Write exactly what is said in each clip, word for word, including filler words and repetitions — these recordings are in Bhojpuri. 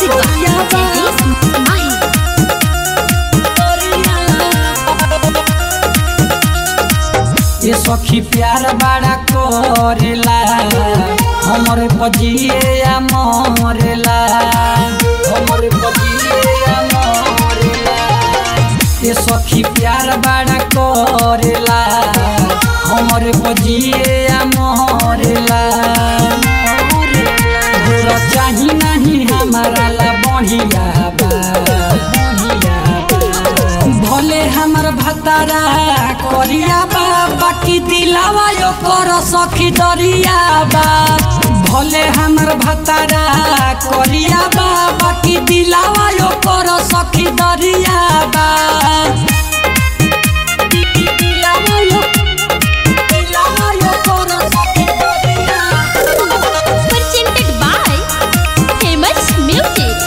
ये सखी प्यार बड़ा करेला हमरे पजिए या मरेला हमरे पजिए या मरेला। ये सखी प्यार बड़ा करेला हमरे पजिए या मरेला। दूर चाही नहीं हमारा ला बढ़िया बा भले हमर भतारा करिया बा बाकी दिलावा यो कर सखी दरिया बा। भले हमर भतारा करिया बा बाकी दिलावा यो कर सखी दरिया बा। दिलावा यो दिलावा यो कर सखी दरिया presented by Famous Music।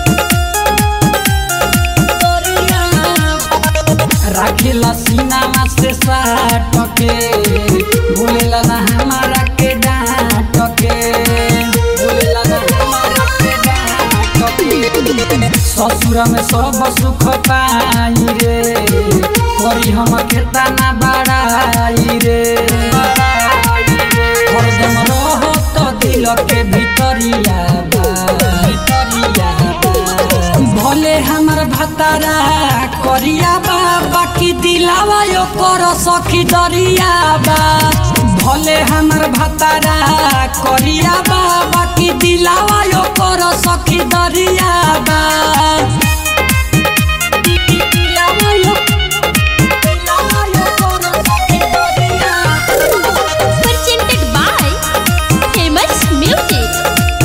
राखिला सीना से साटके बोलेला ना हमारा के डांटके बोलेला ना हमारा के डांटके। ससुर में सब सुख पाई रे करी हम केतना बड़ाई रे हरदम रहो तो दिल के भितरिया बा भितरिया भले हमर भतारा करिया बा बाकी दिलावा यो कर सखी दरिया बा। भले हमर भतारा करिया बा बाकी दिलावा यो कर सखी दरिया बा। दिलावा यो दिलावा यो कर सखी दरिया presented by Famous Music।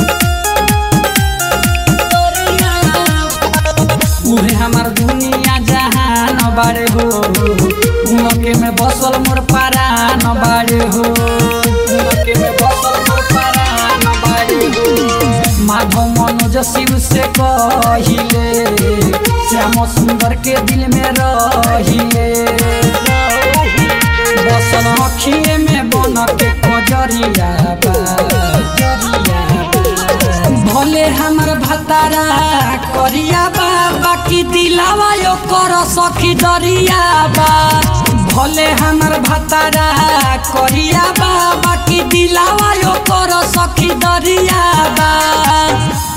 उहे हमार दुनिया जहान बारे हो उनके में बसल मोर परान बारे हो उनके में बसल मोर परान बारे हो। माधव मनोज शिव से कहिले श्याम सुंदर के दिल में रहिले बसल अखिए में बन के कजरिया बा भले हमर भतारा करिया बा बाकी दिलावा यो कर सखी दरिया बा। भले हमर भतारा करिया बा बाकी दिलावा यो कर सखी दरिया बा।